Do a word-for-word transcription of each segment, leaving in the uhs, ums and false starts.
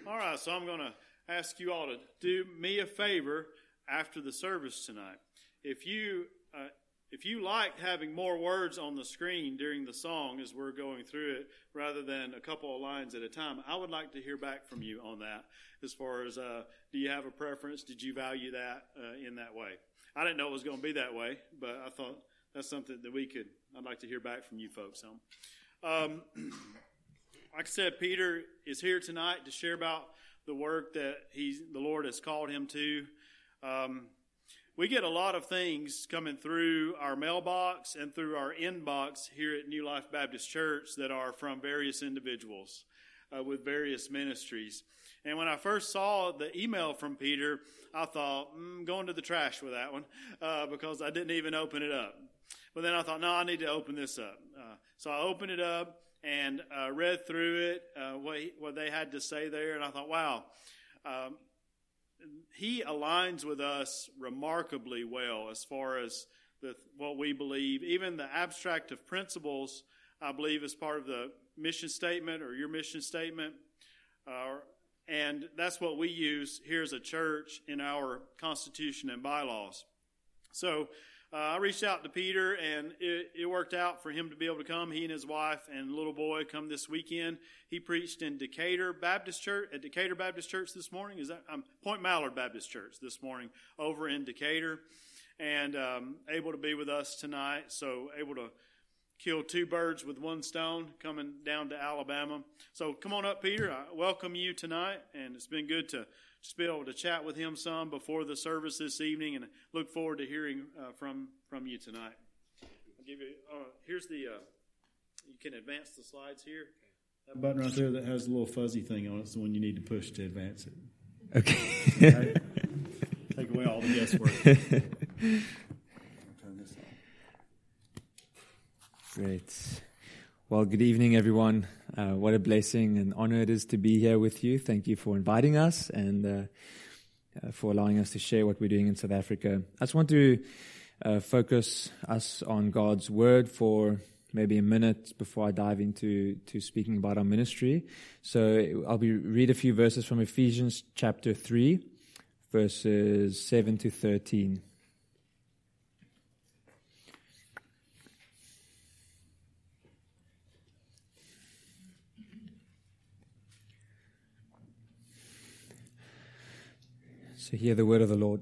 All right, so I'm going to ask you all to do me a favor after the service tonight. If you uh, if you like having more words on the screen during the song as we're going through it, rather than a couple of lines at a time, I would like to hear back from you on that. As far as uh, do you have a preference? Did you value that uh, in that way? I didn't know it was going to be that way, but I thought that's something that we could. I'd like to hear back from you folks on. Um, like I said, Peter is here tonight to share about the work that he's, the Lord has called him to. Um, we get a lot of things coming through our mailbox and through our inbox here at New Life Baptist Church that are from various individuals uh, with various ministries. And when I first saw the email from Peter, I thought, mm, going to the trash with that one uh, because I didn't even open it up. But then I thought, no, I need to open this up. Uh, so I opened it up and uh, read through it, uh, what, he, what they had to say there, and I thought, wow, um, he aligns with us remarkably well as far as the, what we believe. Even the abstract of principles, I believe, is part of the mission statement or your mission statement, uh, and that's what we use here as a church in our constitution and bylaws. So Uh, I reached out to Peter, and it, it worked out for him to be able to come. He and his wife and little boy come this weekend. He preached in Decatur Baptist Church, at Decatur Baptist Church this morning. Is that um, Point Mallard Baptist Church this morning over in Decatur, and um, able to be with us tonight. So able to kill two birds with one stone, coming down to Alabama. So come on up, Peter. I welcome you tonight, and it's been good to just be able to chat with him some before the service this evening, and look forward to hearing uh, from from you tonight. I'll give you. Uh, here's the. Uh, you can advance the slides here. That button right there that has a little fuzzy thing on it is the one you need to push to advance it. Okay. Okay? Take away all the guesswork. Turn this on. Great. Well, good evening, everyone. Uh, what a blessing and honor it is to be here with you. Thank you for inviting us and uh, uh, for allowing us to share what we're doing in South Africa. I just want to uh, focus us on God's Word for maybe a minute before I dive into to speaking about our ministry. So I'll be read a few verses from Ephesians chapter three, verses seven to thirteen. So hear the word of the Lord.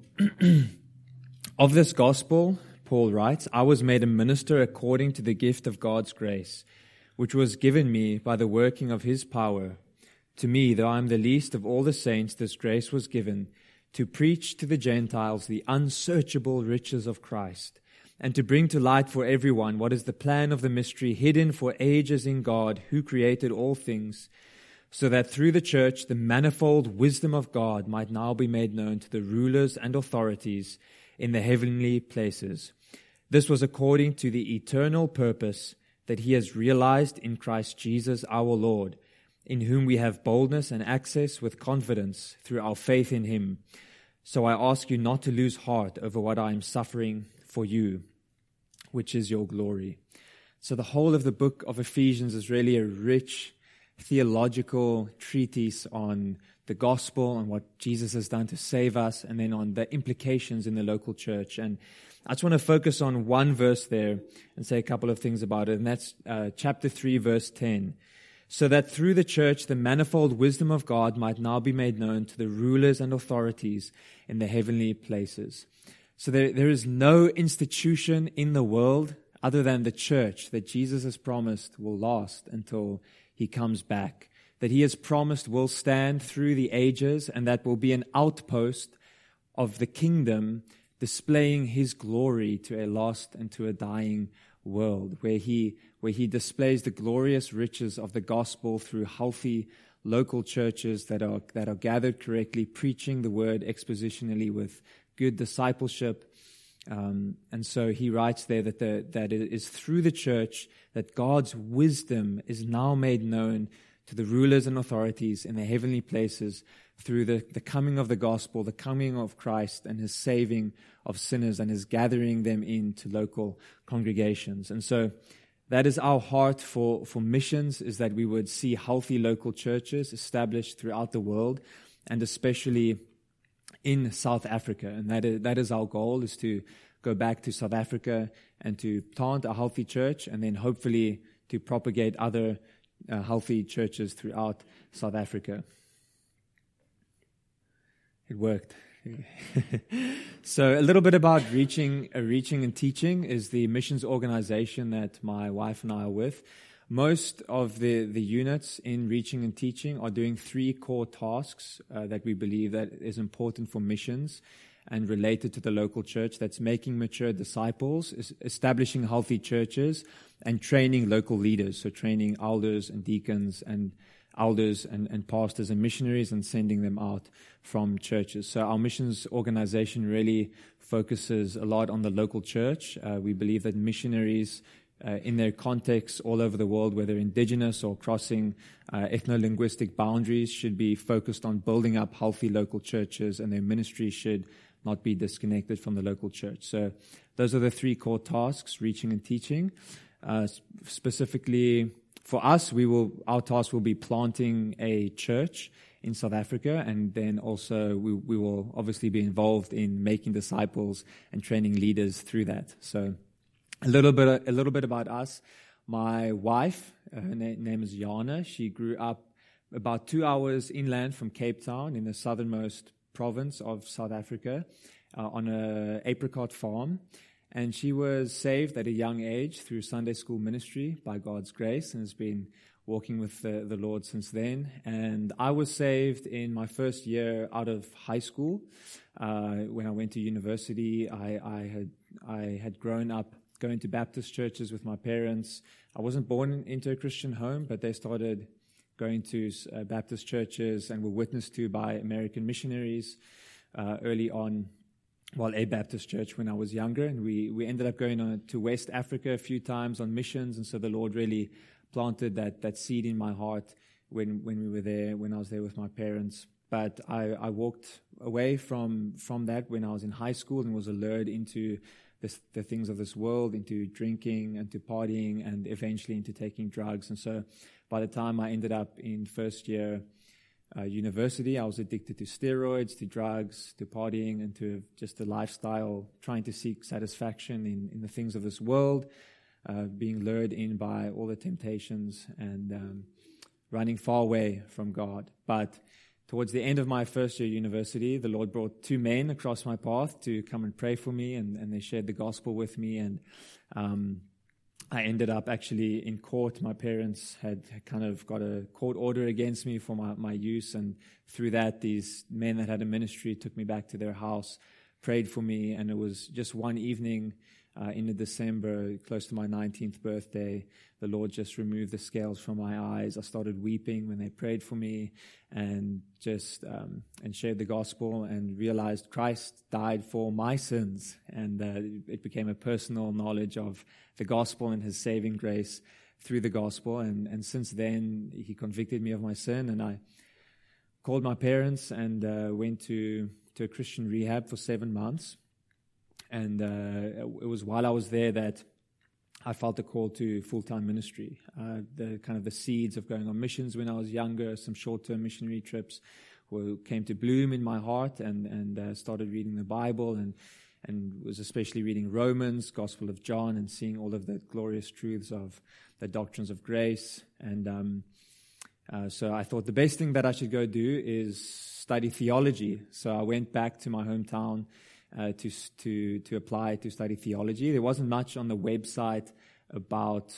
Of this gospel, Paul writes, I was made a minister according to the gift of God's grace, which was given me by the working of his power. To me, though I am the least of all the saints, this grace was given, to preach to the Gentiles the unsearchable riches of Christ, and to bring to light for everyone what is the plan of the mystery hidden for ages in God, who created all things, so that through the church the manifold wisdom of God might now be made known to the rulers and authorities in the heavenly places. This was according to the eternal purpose that he has realized in Christ Jesus our Lord, in whom we have boldness and access with confidence through our faith in him. So I ask you not to lose heart over what I am suffering for you, which is your glory. So the whole of the book of Ephesians is really a rich theological treatise on the gospel and what Jesus has done to save us, and then on the implications in the local church. And I just want to focus on one verse there and say a couple of things about it, and that's uh, chapter three, verse ten. So that through the church the manifold wisdom of God might now be made known to the rulers and authorities in the heavenly places. So there, there is no institution in the world other than the church that Jesus has promised will last until he comes back, that he has promised will stand through the ages, and that will be an outpost of the kingdom displaying his glory to a lost and to a dying world, where he where he displays the glorious riches of the gospel through healthy local churches that are that are gathered correctly, preaching the word expositionally with good discipleship. Um, and so he writes there that the, that it is through the church that God's wisdom is now made known to the rulers and authorities in the heavenly places through the, the coming of the gospel, the coming of Christ and his saving of sinners and his gathering them into local congregations. And so that is our heart for, for missions, is that we would see healthy local churches established throughout the world, and especially in South Africa. And that is, that is our goal, is to go back to South Africa and to plant a healthy church, and then hopefully to propagate other uh, healthy churches throughout South Africa. It worked. So a little bit about Reaching uh, Reaching and Teaching is the missions organization that my wife and I are with. Most of the, the units in Reaching and Teaching are doing three core tasks uh, that we believe that is important for missions and related to the local church. That's making mature disciples, is establishing healthy churches, and training local leaders. So training elders and deacons and elders and, and pastors and missionaries, and sending them out from churches. So our missions organization really focuses a lot on the local church. Uh, we believe that missionaries uh, in their contexts all over the world, whether indigenous or crossing uh, ethno-linguistic boundaries, should be focused on building up healthy local churches, and their ministry should not be disconnected from the local church. So those are the three core tasks: reaching and teaching. Uh, specifically, for us, we will our task will be planting a church in South Africa, and then also we, we will obviously be involved in making disciples and training leaders through that. So, a little bit a little bit about us. My wife, uh, her na- name is Jana. She grew up about two hours inland from Cape Town, in the southernmost province of South Africa, uh, on a apricot farm. And she was saved at a young age through Sunday school ministry by God's grace, and has been walking with the, the Lord since then. And I was saved in my first year out of high school. Uh, when I went to university, I, I had I had grown up going to Baptist churches with my parents. I wasn't born into a Christian home, but they started going to uh, Baptist churches and were witnessed to by American missionaries uh, early on. Well, a Baptist church when I was younger, and we, we ended up going on to West Africa a few times on missions, and so the Lord really planted that, that seed in my heart when, when we were there, when I was there with my parents. But I, I walked away from from that when I was in high school, and was allured into this, the things of this world, into drinking and to partying, and eventually into taking drugs. And so by the time I ended up in first year Uh, university, I was addicted to steroids, to drugs, to partying, and to just a lifestyle, trying to seek satisfaction in, in the things of this world, uh, being lured in by all the temptations, and um, running far away from God. But towards the end of my first year university, the Lord brought two men across my path to come and pray for me, and, and they shared the gospel with me, and um, I ended up actually in court. My parents had kind of got a court order against me for my, my use, and through that, these men that had a ministry took me back to their house, prayed for me, and it was just one evening uh, in the December, close to my nineteenth birthday, the Lord just removed the scales from my eyes. I started weeping when they prayed for me, and just um, and shared the gospel, and realized Christ died for my sins, and uh, it became a personal knowledge of the gospel and His saving grace through the gospel. And, and since then, He convicted me of my sin, and I called my parents and uh, went to, to a Christian rehab for seven months. And uh, it was while I was there that I felt a call to full-time ministry. Uh, the kind of the seeds of going on missions when I was younger, some short-term missionary trips, were, came to bloom in my heart, and and uh, started reading the Bible, and and was especially reading Romans, Gospel of John, and seeing all of the glorious truths of the doctrines of grace. And um, uh, so I thought the best thing that I should go do is study theology. So I went back to my hometown Uh, to to to apply to study theology. There wasn't much on the website about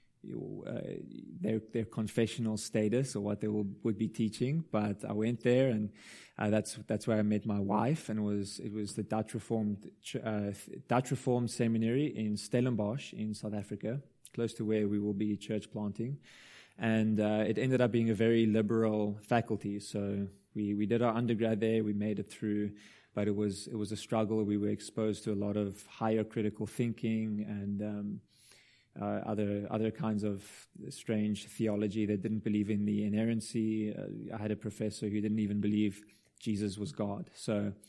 uh, their their confessional status or what they will, would be teaching, but I went there, and uh, that's that's where I met my wife, and it was it was the Dutch Reformed uh, Dutch Reformed Seminary in Stellenbosch in South Africa, close to where we will be church planting, and uh, it ended up being a very liberal faculty. So we we did our undergrad there, we made it through. But it was it was a struggle. We were exposed to a lot of higher critical thinking and um, uh, other other kinds of strange theology that didn't believe in the inerrancy. Uh, I had a professor who didn't even believe Jesus was God. So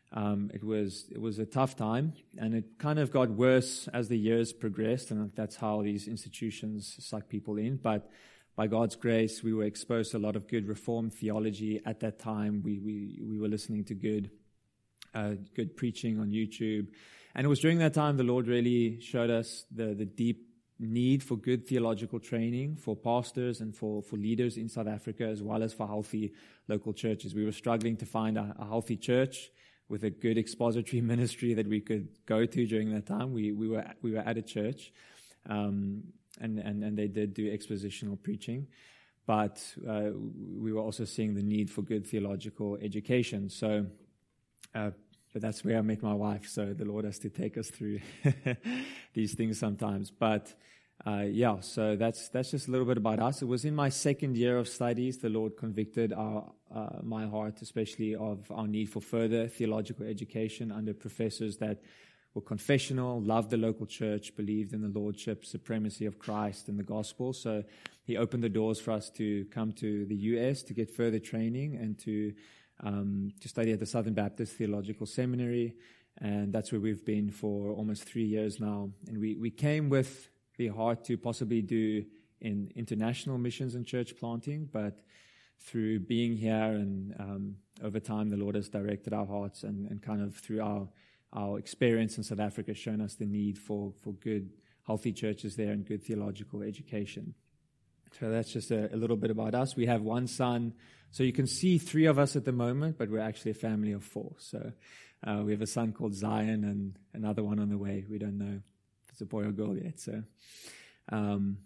Um, it was it was a tough time, and it kind of got worse as the years progressed, and that's how these institutions suck people in. But by God's grace, we were exposed to a lot of good Reformed theology at that time. We we we were listening to good uh, good preaching on YouTube, and it was during that time the Lord really showed us the the deep need for good theological training for pastors and for, for leaders in South Africa, as well as for healthy local churches. We were struggling to find a, a healthy church with a good expository ministry that we could go to during that time. We we were we were at a church, um, and, and and they did do expositional preaching, but uh, we were also seeing the need for good theological education. So, uh, but that's where I met my wife. So the Lord has to take us through these things sometimes. But uh, yeah, so that's that's just a little bit about us. It was in my second year of studies the Lord convicted our uh, my heart, especially of our need for further theological education under professors that were confessional, loved the local church, believed in the lordship, supremacy of Christ and the gospel. So he opened the doors for us to come to the U S to get further training and to um, to study at the Southern Baptist Theological Seminary. And that's where we've been for almost three years now. And we, we came with the heart to possibly do in international missions and church planting, but through being here and um, over time, the Lord has directed our hearts and, and kind of through our our experience in South Africa shown us the need for, for good, healthy churches there and good theological education. So that's just a, a little bit about us. We have one son. So you can see three of us at the moment, but we're actually a family of four. So uh, we have a son called Zion and another one on the way. We don't know if it's a boy or girl yet. So, um,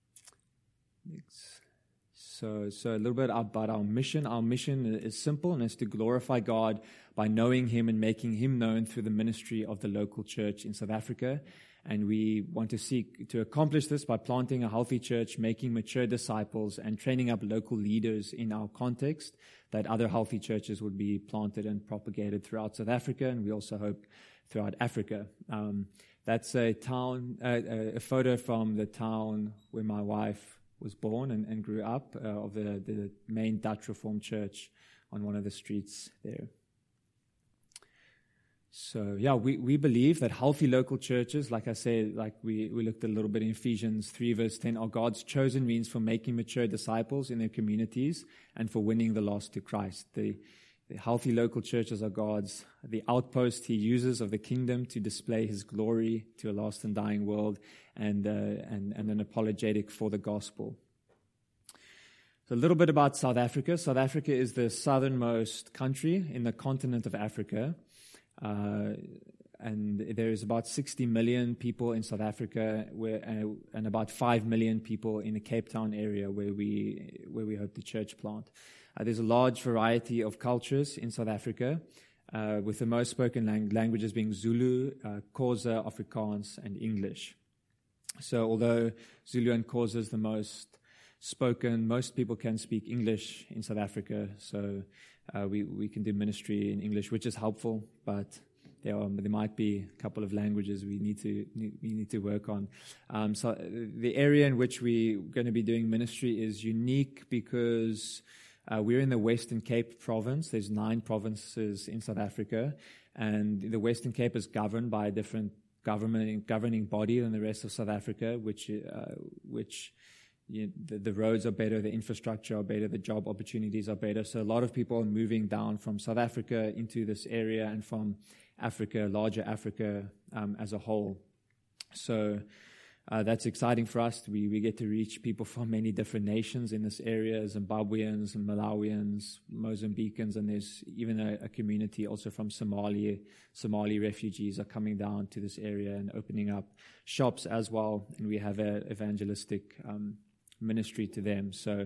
so, so a little bit about our mission. Our mission is simple, and it's to glorify God by knowing Him and making Him known through the ministry of the local church in South Africa. And we want to seek to accomplish this by planting a healthy church, making mature disciples, and training up local leaders in our context, that other healthy churches would be planted and propagated throughout South Africa, and we also hope throughout Africa. Um, that's a town, uh, a photo from the town where my wife was born and, and grew up, uh, of the, the main Dutch Reformed church on one of the streets there. So, yeah, we, we believe that healthy local churches, like I said, like we, we looked a little bit in Ephesians three, verse ten, are God's chosen means for making mature disciples in their communities and for winning the lost to Christ. The, the healthy local churches are God's, the outpost He uses of the kingdom to display His glory to a lost and dying world, and, uh, and, and an apologetic for the gospel. So a little bit about South Africa. South Africa is the southernmost country in the continent of Africa. Uh, and there is about sixty million people in South Africa, where, uh, and about five million people in the Cape Town area where we where we hope to church plant. Uh, there's a large variety of cultures in South Africa, uh, with the most spoken lang- languages being Zulu, uh, Xhosa, Afrikaans, and English. So although Zulu and Xhosa is the most spoken, most people can speak English in South Africa. So Uh, we, we can do ministry in English, which is helpful, but there are, there might be a couple of languages we need to we need to work on. Um, so the area in which we're going to be doing ministry is unique because uh, we're in the Western Cape province. There's nine provinces in South Africa, and the Western Cape is governed by a different government governing body than the rest of South Africa, which uh, which You know, the, the roads are better, the infrastructure are better, the job opportunities are better. So a lot of people are moving down from South Africa into this area and from Africa, larger Africa um, as a whole. So uh, that's exciting for us. We, we get to reach people from many different nations in this area, Zimbabweans, Malawians, Mozambicans, and there's even a, a community also from Somalia. Somali refugees are coming down to this area and opening up shops as well, and we have an evangelistic um ministry to them. So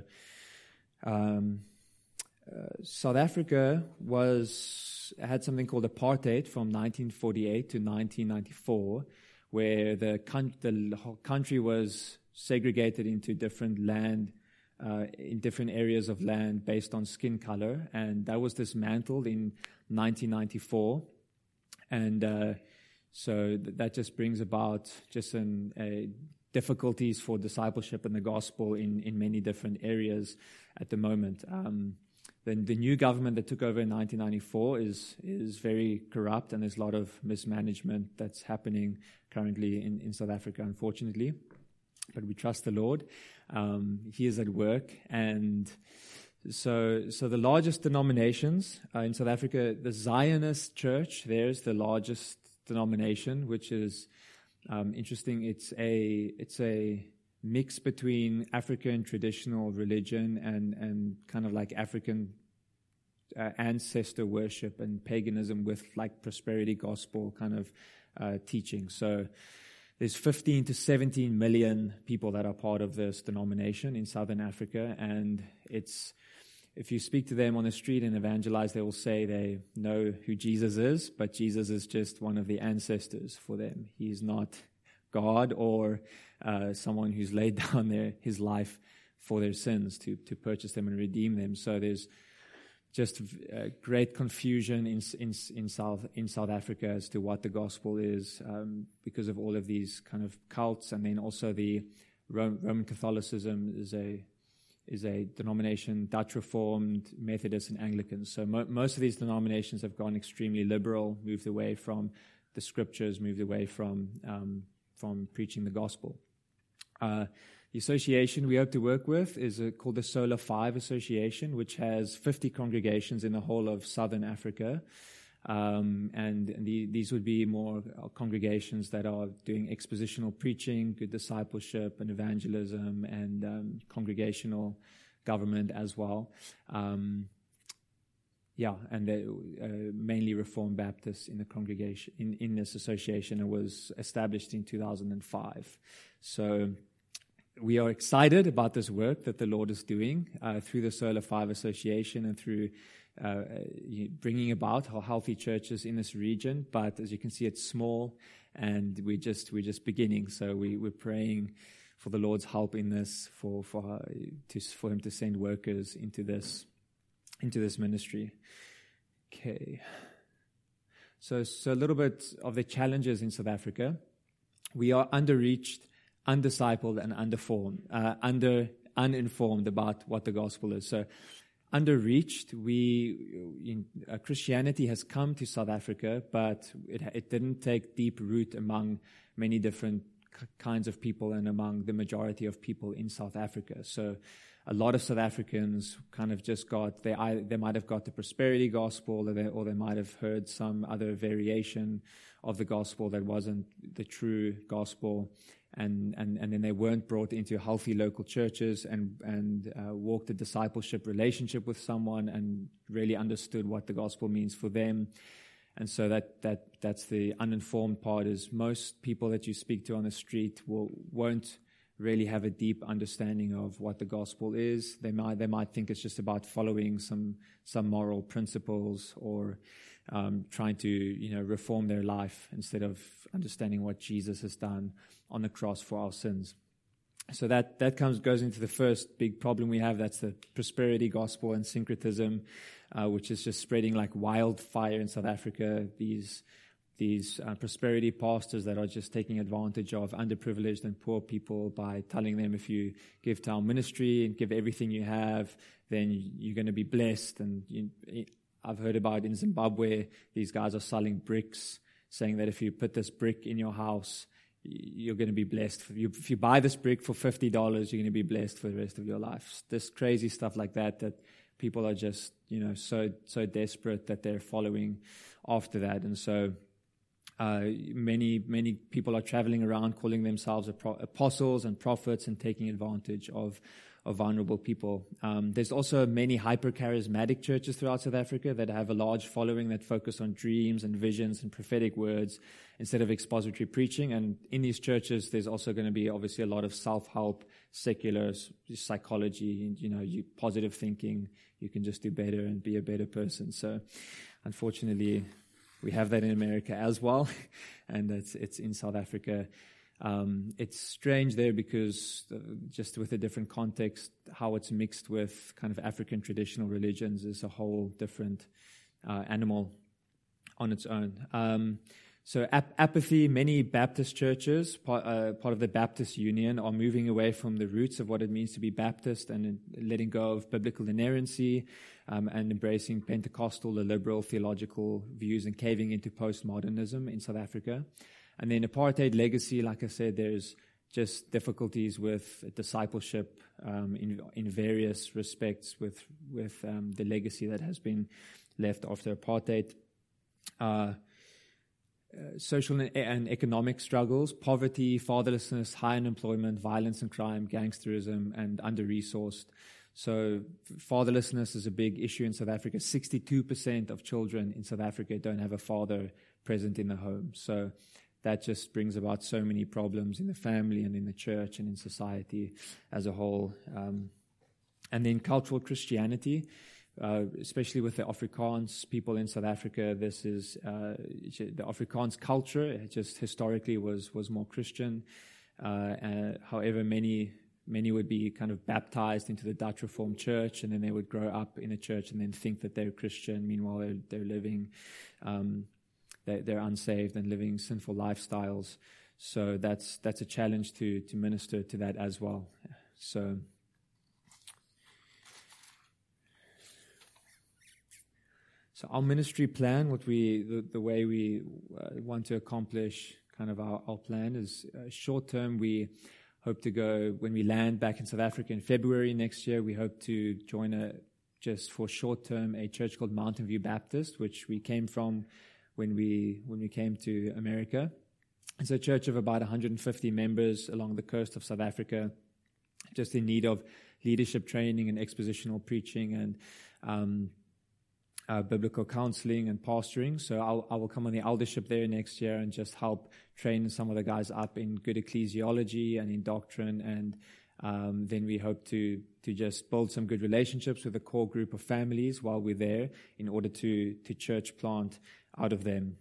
um, uh, South Africa was had something called apartheid from nineteen forty-eight to nineteen ninety-four, where the, con- the whole country was segregated into different land, uh, in different areas of land based on skin color, and that was dismantled in nineteen ninety-four. And uh, so th- that just brings about just an a difficulties for discipleship and the gospel in, in many different areas at the moment. Um, the, the new government that took over in nineteen ninety-four is is very corrupt, and there's a lot of mismanagement that's happening currently in, in South Africa, unfortunately. But we trust the Lord. Um, he is at work. And so so the largest denominations uh, in South Africa, the Zionist Church, there's the largest denomination, which is um, interesting. It's a it's a mix between African traditional religion and, and kind of like African uh, ancestor worship and paganism with like prosperity gospel kind of uh, teaching. So there's fifteen to seventeen million people that are part of this denomination in Southern Africa, and it's if you speak to them on the street and evangelize, they will say they know who Jesus is, but Jesus is just one of the ancestors for them. He's not God or uh, someone who's laid down their his life for their sins to to purchase them and redeem them. So there's just uh, great confusion in in in South in South Africa as to what the gospel is, um, because of all of these kind of cults, and then also the Rome, Roman Catholicism is a is a denomination, Dutch Reformed, Methodist, and Anglican. So mo- most of these denominations have gone extremely liberal, moved away from the scriptures, moved away from um, from preaching the gospel. Uh, the association we hope to work with is uh, called the Solar Five Association, which has fifty congregations in the whole of Southern Africa. Um, and and the, these would be more congregations that are doing expositional preaching, good discipleship and evangelism, and um, congregational government as well. Um, yeah, and they, uh, mainly Reformed Baptists in the congregation in, in this association. It was established in two thousand five. So we are excited about this work that the Lord is doing uh, through the Solar Five Association and through uh, bringing about healthy churches in this region. But as you can see, it's small, and we just we're just beginning. So we we're praying for the Lord's help in this, for for uh, to for Him to send workers into this into this ministry. Okay. So so a little bit of the challenges in South Africa. We are underreached, undiscipled, and underformed, uh, under uninformed about what the gospel is. So, underreached, we in, uh, Christianity has come to South Africa, but it it didn't take deep root among many different k- kinds of people and among the majority of people in South Africa. So, a lot of South Africans kind of just got they either, they might have got the prosperity gospel, or they, or they might have heard some other variation of the gospel that wasn't the true gospel. And, and and then they weren't brought into healthy local churches and and uh, walked a discipleship relationship with someone and really understood what the gospel means for them. And so that that that's the uninformed part. Is most people that you speak to on the street will won't really have a deep understanding of what the gospel is. They might they might think it's just about following some some moral principles, or um, trying to you know reform their life instead of understanding what Jesus has done on the cross for our sins. So that that comes goes into the first big problem we have. That's the prosperity gospel and syncretism, uh, which is just spreading like wildfire in South Africa. These these uh, prosperity pastors that are just taking advantage of underprivileged and poor people by telling them, if you give to our ministry and give everything you have, then you're going to be blessed. And you, I've heard about in Zimbabwe, these guys are selling bricks, saying that if you put this brick in your house, you're going to be blessed. If you buy this brick for fifty dollars, you're going to be blessed for the rest of your life. This crazy stuff like that, that people are just, you know, so so desperate that they're following after that. And so uh, many, many people are traveling around calling themselves apostles and prophets and taking advantage of of vulnerable people. Um, there's also many hyper-charismatic churches throughout South Africa that have a large following that focus on dreams and visions and prophetic words instead of expository preaching. And in these churches, there's also going to be obviously a lot of self-help, secular psychology, you know, you, positive thinking. You can just do better and be a better person. So unfortunately, we have that in America as well, and it's, it's in South Africa. Um, it's strange there because uh, just with a different context, how it's mixed with kind of African traditional religions is a whole different uh, animal on its own. Um, So ap- apathy, many Baptist churches, part, uh, part of the Baptist Union, are moving away from the roots of what it means to be Baptist and letting go of biblical inerrancy um, and embracing Pentecostal or liberal theological views and caving into postmodernism in South Africa. And then apartheid legacy, like I said, there's just difficulties with discipleship um, in in various respects with, with um, the legacy that has been left after apartheid. Uh, Uh, social and economic struggles, poverty, fatherlessness, high unemployment, violence and crime, gangsterism, and under-resourced. So fatherlessness is a big issue in South Africa. sixty-two percent of children in South Africa don't have a father present in the home. So that just brings about so many problems in the family and in the church and in society as a whole. Um, and then cultural Christianity. Uh, especially with the Afrikaans people in South Africa, this is uh, the Afrikaans culture. It just historically was was more Christian. Uh, uh, however, many many would be kind of baptized into the Dutch Reformed Church, and then they would grow up in a church and then think that they're Christian. Meanwhile, they're, they're living, um, they're, they're unsaved and living sinful lifestyles. So that's that's a challenge to to minister to that as well. So. So our ministry plan, what we, the, the way we uh, want to accomplish kind of our, our plan is uh, short term. We hope to go, when we land back in South Africa in February next year, we hope to join a, just for short term, a church called Mountain View Baptist, which we came from when we, when we came to America. It's a church of about one hundred fifty members along the coast of South Africa, just in need of leadership training and expositional preaching and, um, Uh, biblical counseling and pastoring. So I'll, I will come on the eldership there next year and just help train some of the guys up in good ecclesiology and in doctrine. And um, then we hope to to just build some good relationships with a core group of families while we're there in order to, to church plant out of them.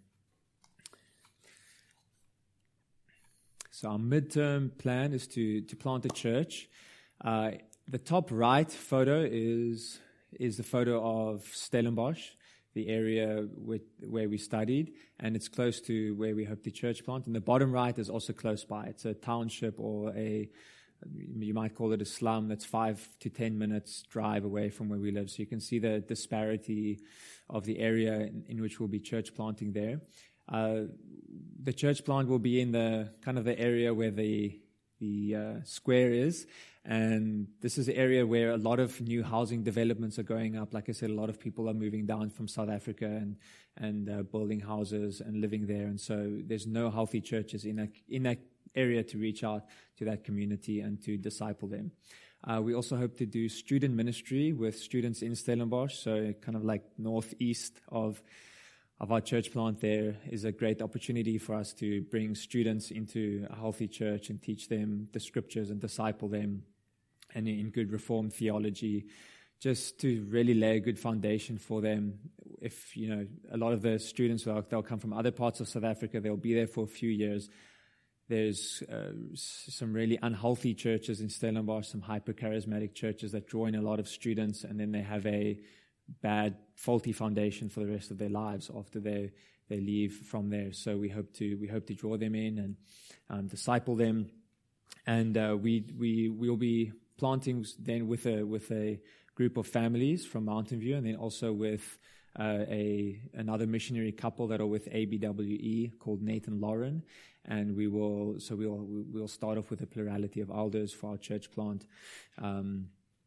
So our midterm plan is to, to plant a church. Uh, the top right photo is... is the photo of Stellenbosch, the area with, where we studied, and it's close to where we hope to church plant. And the bottom right is also close by. It's a township, or a, you might call it a slum, that's five to ten minutes drive away from where we live. So you can see the disparity of the area in, in which we'll be church planting there. Uh, the church plant will be in the kind of the area where the the uh, square is. And this is an area where a lot of new housing developments are going up. Like I said, a lot of people are moving down from South Africa and and uh, building houses and living there. And so there's no healthy churches in that, in that area to reach out to that community and to disciple them. Uh, we also hope to do student ministry with students in Stellenbosch, so kind of like northeast of of our church plant. There is a great opportunity for us to bring students into a healthy church and teach them the scriptures and disciple them and in good Reformed theology, just to really lay a good foundation for them. If, you know, a lot of the students, will, they'll come from other parts of South Africa, they'll be there for a few years. There's uh, some really unhealthy churches in Stellenbosch, some hyper-charismatic churches that draw in a lot of students, and then they have a bad, faulty foundation for the rest of their lives after they they leave from there. So we hope to we hope to draw them in and um, disciple them, and uh, we we will be planting then with a with a group of families from Mountain View, and then also with uh, a another missionary couple that are with A B W E called Nathan Lauren, and we will so we'll we'll start off with a plurality of elders for our church plant. Um,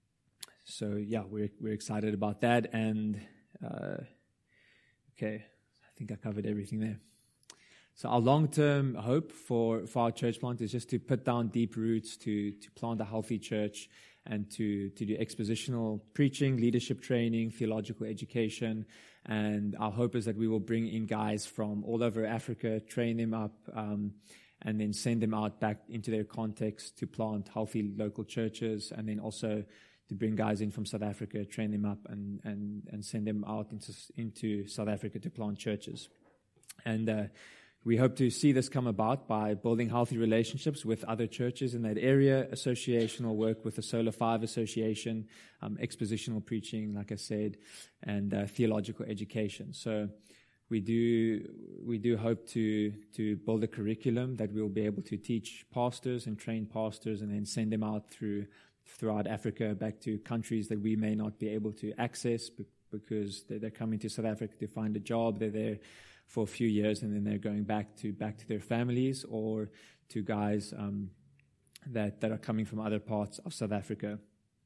So yeah, we're we're excited about that, and uh, okay, I think I covered everything there. So our long-term hope for, for our church plant is just to put down deep roots, to to plant a healthy church, and to to do expositional preaching, leadership training, theological education, and our hope is that we will bring in guys from all over Africa, train them up, um, and then send them out back into their context to plant healthy local churches, and then also to bring guys in from South Africa, train them up, and and, and send them out into into South Africa to plant churches. And uh, we hope to see this come about by building healthy relationships with other churches in that area, associational work with the Solar Five Association, um, expositional preaching, like I said, and uh, theological education. So we do we do hope to to build a curriculum that we'll be able to teach pastors and train pastors, and then send them out through throughout Africa, back to countries that we may not be able to access because they're coming to South Africa to find a job. They're there for a few years, and then they're going back to back to their families, or to guys um, that that are coming from other parts of South Africa.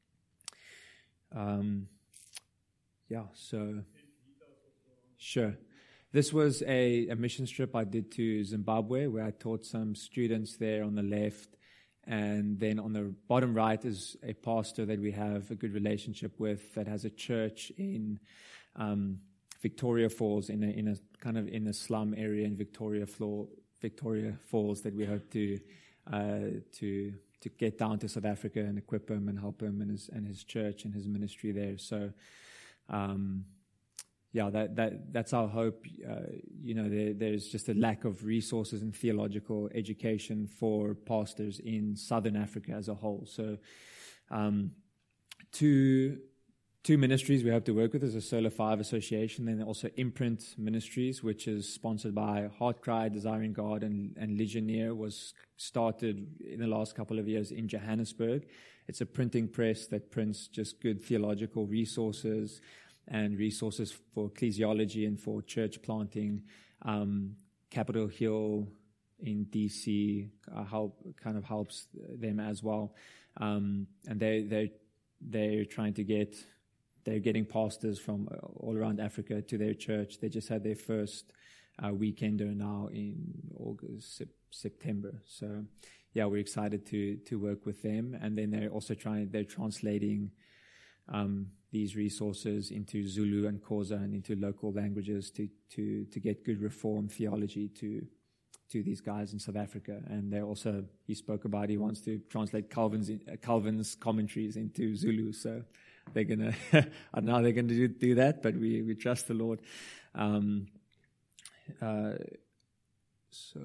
Um, yeah, so sure. This was a, a mission trip I did to Zimbabwe, where I taught some students there on the left. And then on the bottom right is a pastor that we have a good relationship with that has a church in um, Victoria Falls, in a, in a kind of in a slum area in Victoria, Floor, Victoria Falls, that we hope to uh, to to get down to South Africa and equip him and help him and his and his church and his ministry there. So, um, yeah, that that that's our hope. Uh, you know, there, there's just a lack of resources in theological education for pastors in Southern Africa as a whole. So, um, two two ministries we hope to work with is the Solar Five Association, and also Imprint Ministries, which is sponsored by Heartcry, Desiring God, and and Legionnaire, was started in the last couple of years in Johannesburg. It's a printing press that prints just good theological resources and resources for ecclesiology and for church planting. Um, Capitol Hill in D C uh, help kind of helps them as well, um, and they they they're trying to get they're getting pastors from all around Africa to their church. They just had their first uh, weekender now in August sep- September. So yeah, we're excited to to work with them, and then they're also trying they're translating Um, these resources into Zulu and Xhosa and into local languages to, to, to get good reform theology to to these guys in South Africa. And they also, he spoke about, he wants to translate Calvin's uh, Calvin's commentaries into Zulu. So they're gonna, I don't know how they're gonna do, do that, but we, we trust the Lord. Um, uh, so.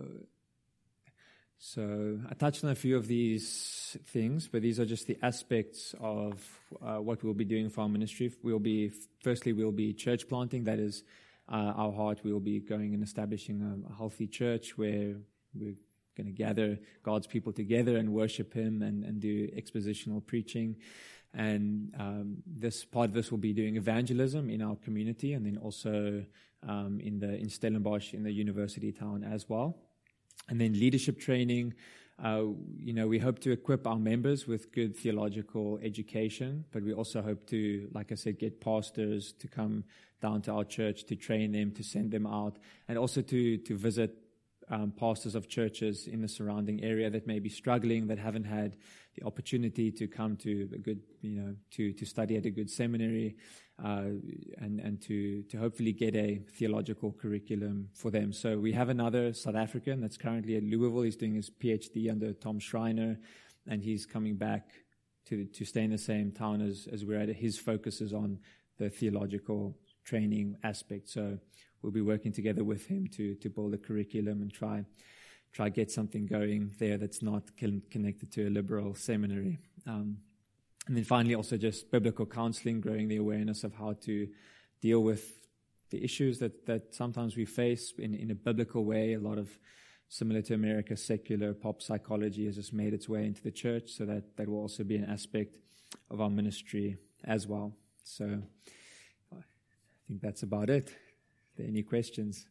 So I touched on a few of these things, but these are just the aspects of uh, what we'll be doing for our ministry. We'll be, firstly, we'll be church planting. That is uh, our heart. We'll be going and establishing a, a healthy church where we're going to gather God's people together and worship Him and, and do expositional preaching. And um, this part of this will be doing evangelism in our community, and then also um, in the in Stellenbosch, in the university town as well. And then leadership training, uh, you know, we hope to equip our members with good theological education, but we also hope to, like I said, get pastors to come down to our church to train them, to send them out, and also to, to visit um, pastors of churches in the surrounding area that may be struggling, that haven't had the opportunity to come to a good, you know, to, to study at a good seminary, uh, and, and to, to hopefully get a theological curriculum for them. So we have another South African that's currently at Louisville. He's doing his PhD under Tom Schreiner, and he's coming back to, to stay in the same town as, as we're at. His focus is on the theological training aspect. So we'll be working together with him to, to build a curriculum and try try get something going there that's not con- connected to a liberal seminary. Um, and then finally, also just biblical counseling, growing the awareness of how to deal with the issues that, that sometimes we face in, in a biblical way. A lot of, similar to America, secular pop psychology has just made its way into the church, so that, that will also be an aspect of our ministry as well. So I think that's about it. Are there any questions?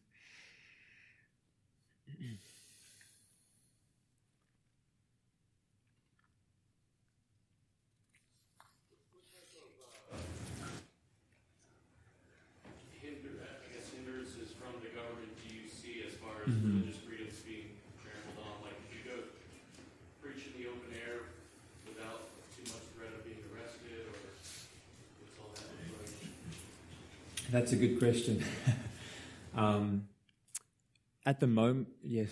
Mm-hmm. Religious freedom's being trampled on. Like, if you go preach in the open air without too much threat of being arrested, or what's all that look like? That's a good question. um, at the moment, yes.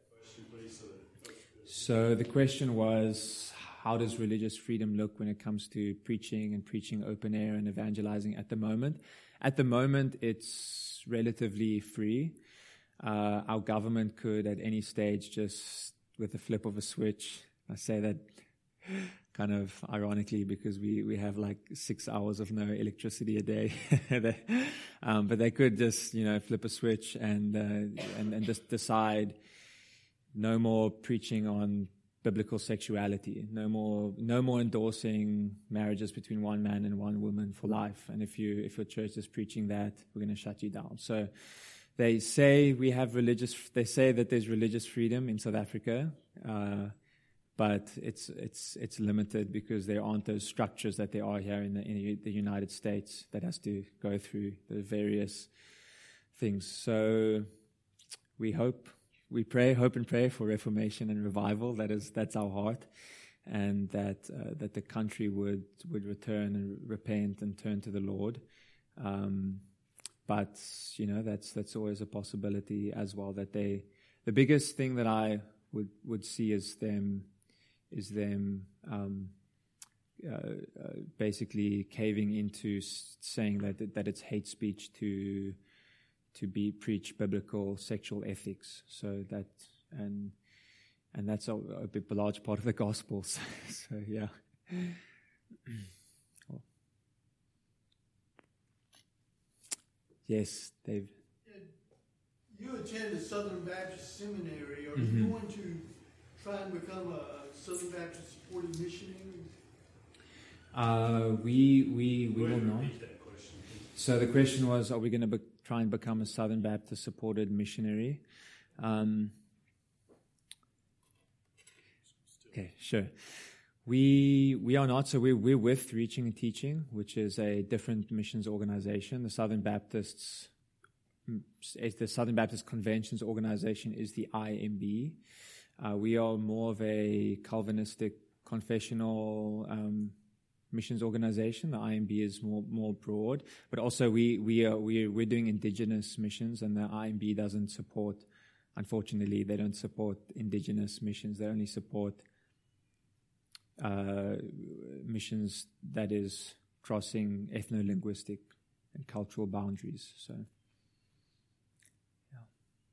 So the question was, how does religious freedom look when it comes to preaching and preaching open air and evangelizing at the moment? At the moment, it's relatively free. Uh, our government could at any stage just, with the flip of a switch, I say that kind of ironically, because we, we have like six hours of no electricity a day. they, um, but they could just, you know, flip a switch and, uh, and, and just decide no more preaching on biblical sexuality, no more, no more endorsing marriages between one man and one woman for life. And if you, if your church is preaching that, we're going to shut you down. So they say we have religious, they say that there's religious freedom in South Africa, uh, but it's, it's, it's limited because there aren't those structures that there are here in the, in the United States that has to go through the various things. So we hope, we pray, hope and pray for reformation and revival. That is, that's our heart. And that, uh, that the country would, would return and repent and turn to the Lord. Um, But, you know, that's that's always a possibility as well, that they, the biggest thing that I would, would see is them, is them um, uh, uh, basically caving into saying that that it's hate speech to to be preach biblical sexual ethics. So that, and and that's a, a bit a large part of the gospel. So, so yeah. Yes, Dave. You attended Southern Baptist Seminary. Are Mm-hmm. you going to try and become a Southern Baptist supported missionary? Uh, we we we will not. Repeat that question. So the question was, are we going to be, try and become a Southern Baptist supported missionary? Um, okay, sure. We we are not. So we're, we're with Reaching and Teaching, which is a different missions organization. The Southern Baptists, the Southern Baptist Conventions organization is the I M B. Uh, we are more of a Calvinistic confessional um, missions organization. The I M B is more more broad, but also we we are we're, we're doing indigenous missions, and the I M B doesn't support. Unfortunately, they don't support indigenous missions. They only support Uh, missions that is crossing ethno-linguistic and cultural boundaries. So, yeah.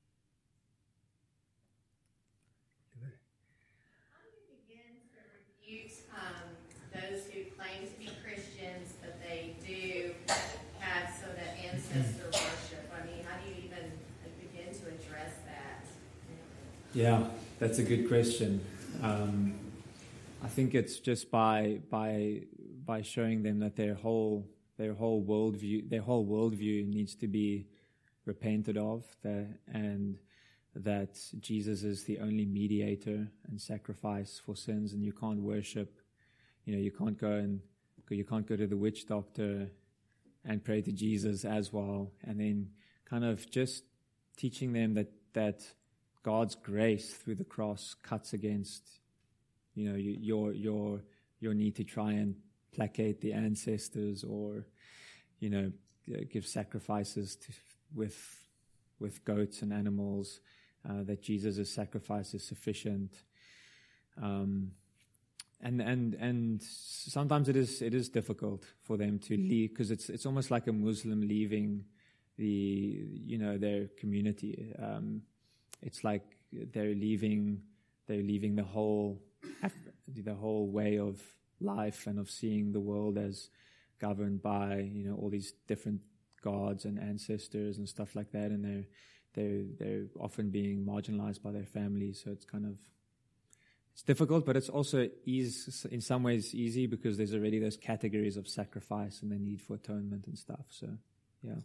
How do you begin to refute um, those who claim to be Christians, but they do have sort of ancestor worship? I mean, how do you even begin to address that? Yeah, that's a good question. Um, I think it's just by by by showing them that their whole their whole worldview their whole worldview needs to be repented of, that, and that Jesus is the only mediator and sacrifice for sins, and you can't worship, you know, you can't go and you can't go to the witch doctor and pray to Jesus as well, and then kind of just teaching them that that God's grace through the cross cuts against, you know, your your your need to try and placate the ancestors, or, you know, give sacrifices to, with with goats and animals. Uh, that Jesus' sacrifice is sufficient, um, and and and sometimes it is it is difficult for them to leave, because it's it's almost like a Muslim leaving the you know their community. Um, it's like they're leaving they're leaving the whole. the whole way of life and of seeing the world as governed by, you know, all these different gods and ancestors and stuff like that, and they're they're they're often being marginalized by their families. So it's kind of it's difficult, but it's also easy, in some ways easy, because there's already those categories of sacrifice and the need for atonement and stuff. So yeah.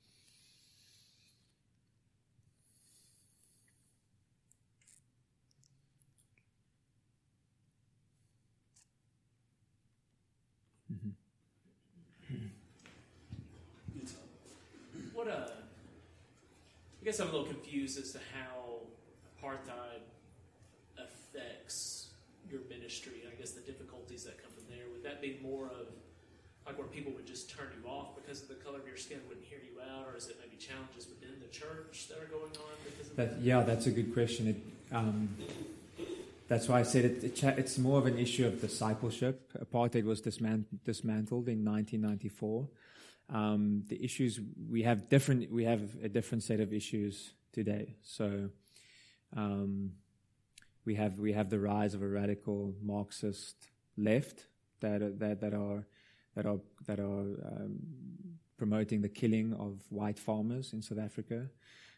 What uh, I guess I'm a little confused as to how apartheid affects your ministry. I guess the difficulties that come from there. Would that be more of like where people would just turn you off because of the color of your skin, wouldn't hear you out, or is it maybe challenges within the church that are going on because of that? that yeah, that's a good question. It, um, that's why I said it, it. It's more of an issue of discipleship. Apartheid was dismant- dismantled in nineteen ninety-four. Um, the issues we have different. We have a different set of issues today. So um, we have we have the rise of a radical Marxist left that are, that that are that are that are um, promoting the killing of white farmers in South Africa.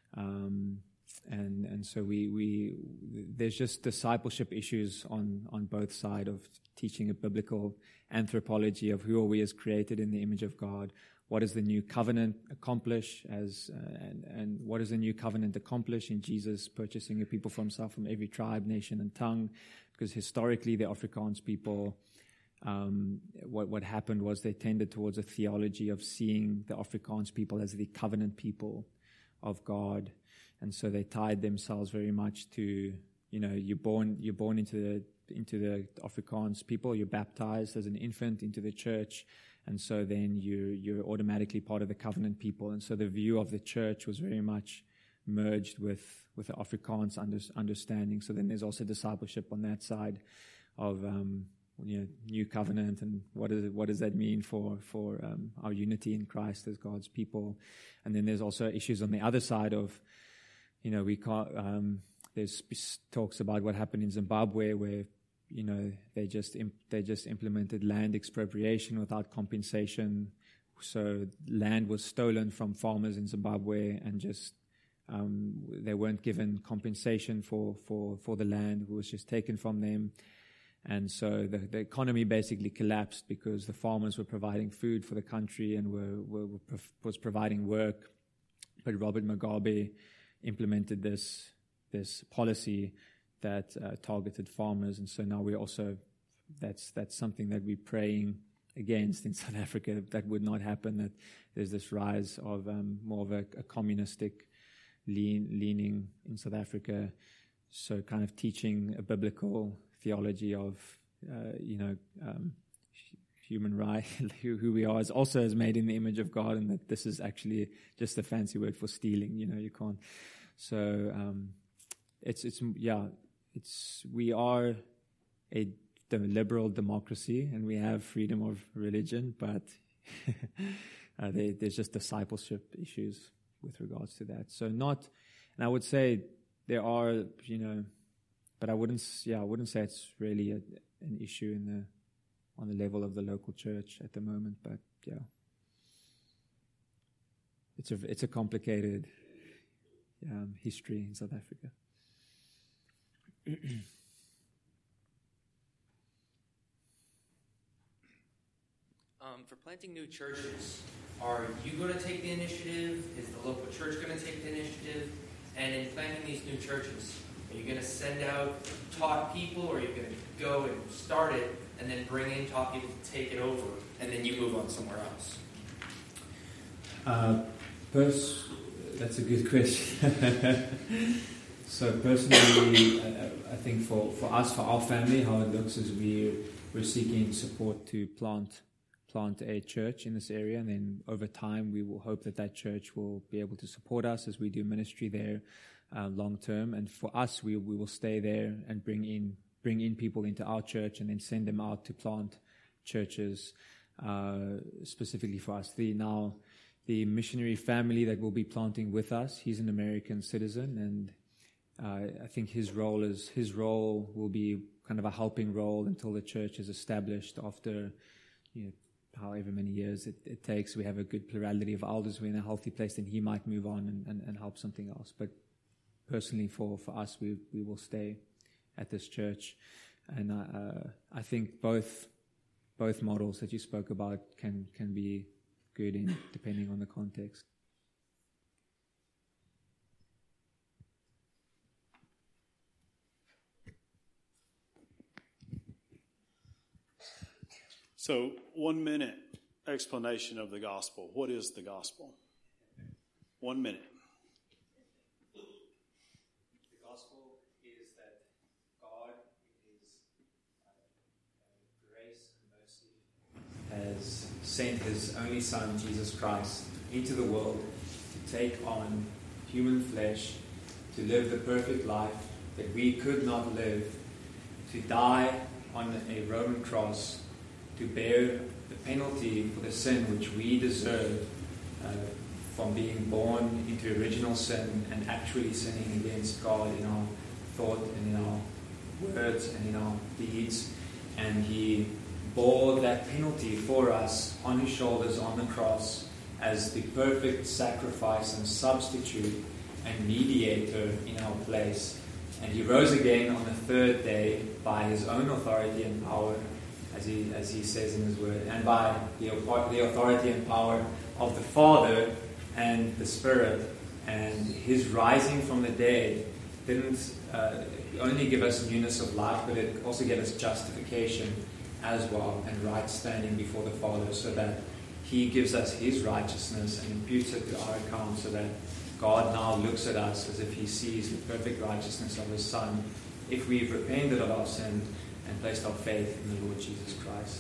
Um, and and so we we there's just discipleship issues on on both sides of teaching a biblical anthropology of who are we as created in the image of God. What does the new covenant accomplish as uh, and and what does the new covenant accomplish in Jesus purchasing a people for himself from every tribe, nation, and tongue? Because historically the Afrikaans people, um, what what happened was they tended towards a theology of seeing the Afrikaans people as the covenant people of God. And so they tied themselves very much to, you know, you're born, you're born into the into the Afrikaans people. You're baptized as an infant into the church, and so then you you're automatically part of the covenant people. And so the view of the church was very much merged with with the Afrikaans under, understanding. So then there's also discipleship on that side of um, you know, new covenant, and what is it, what does that mean for for um, our unity in Christ as God's people. And then there's also issues on the other side of, you know, we can't, um, there's talks about what happened in Zimbabwe where, you know, they just imp- they just implemented land expropriation without compensation. So land was stolen from farmers in Zimbabwe, and just um, they weren't given compensation for, for, for the land. It was just taken from them. And so the, the economy basically collapsed because the farmers were providing food for the country and were, were, were was providing work. But Robert Mugabe implemented this this policy that uh, targeted farmers, and so now we also that's that's something that we're praying against in South Africa, that would not happen. That there's this rise of um, more of a, a communistic lean, leaning in South Africa. So kind of teaching a biblical theology of uh, you know um, human right, who, who we are, is also is made in the image of God, and that this is actually just a fancy word for stealing. You know, you can't. So um, it's it's yeah, it's we are a the liberal democracy, and we have freedom of religion, but uh, they, there's just discipleship issues with regards to that. So not, and I would say there are, you know, but I wouldn't, yeah, I wouldn't say it's really a, an issue in the on the level of the local church at the moment. But yeah, it's a it's a complicated um, history in South Africa. Um, for planting new churches, are you going to take the initiative? Is the local church going to take the initiative? And in planting these new churches, are you going to send out taught people, or are you going to go and start it and then bring in taught people to take it over, and then you move on somewhere else? Uh, pers- that's a good question. So personally, uh, I think for, for us, for our family, how it looks is we we're seeking support to plant plant a church in this area, and then over time we will hope that that church will be able to support us as we do ministry there uh, long term. And for us, we we will stay there and bring in bring in people into our church, and then send them out to plant churches uh, specifically for us. The now the missionary family that will be planting with us, he's an American citizen, and uh, I think his role is his role will be kind of a helping role until the church is established. After, you know, however many years it, it takes, we have a good plurality of elders, we're in a healthy place, then he might move on and, and, and help something else. But personally, for, for us, we we will stay at this church. And uh, I think both both models that you spoke about can, can be good in depending on the context. So, one minute explanation of the gospel. What is the gospel? One minute. The gospel is that God, in His uh, grace and mercy, has sent His only Son, Jesus Christ, into the world to take on human flesh, to live the perfect life that we could not live, to die on a Roman cross, to bear the penalty for the sin which we deserve uh, from being born into original sin and actually sinning against God in our thought and in our words and in our deeds. and he bore that penalty for us on his shoulders on the cross as the perfect sacrifice and substitute and mediator in our place. And he rose again on the third day by his own authority and power, as he as he says in his word, and by the, the authority and power of the Father and the Spirit. And his rising from the dead didn't uh, only give us newness of life, but it also gave us justification as well, and right standing before the Father, so that he gives us his righteousness and imputes it to our account, so that God now looks at us as if he sees the perfect righteousness of his Son, if we've repented of our sin and placed our faith in the Lord Jesus Christ.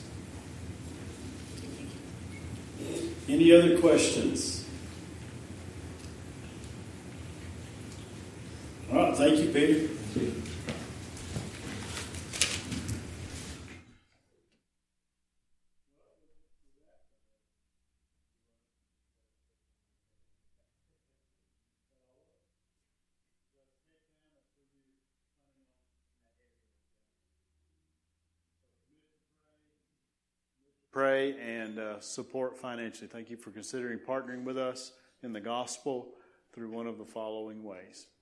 Any other questions? All right, thank you, Peter. Thank you. Pray and uh, support financially. Thank you for considering partnering with us in the gospel through one of the following ways.